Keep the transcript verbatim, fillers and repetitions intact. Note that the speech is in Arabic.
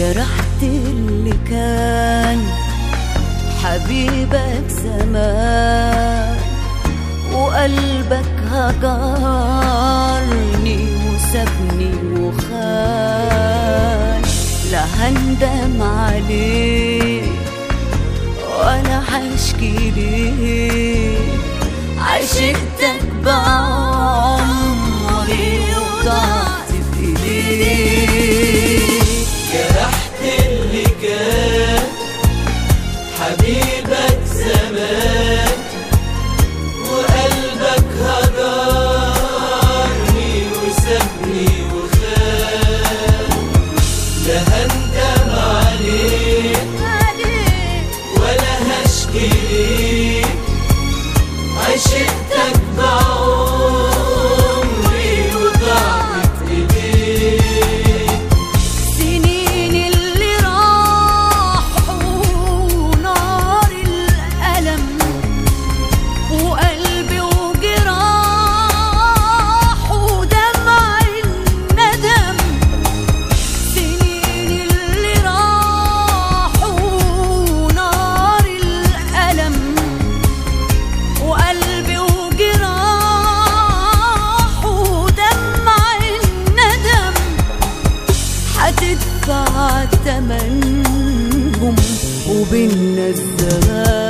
جرحت اللي كان حبيبك زمان، وقلبك هجرني وسابني وخان. لا هندم عليك ولا هشكي ليك، عشقتك بعمري وضعت في ايديك. جرحت اللي كان حبيبك زمان، وقلبك هجرني وسابني وخان. لا هندم عليك ولا هشكي ليك، عشقتك بعمري وضعت في ايديك. سنين اللي راحوا نار الألم، وقلبي وجراح ودمع الندم. سنين اللي راحوا نار الألم، وقلبي وجراح ودمع الندم. هتدفع تمنهم وبيننا الزمان.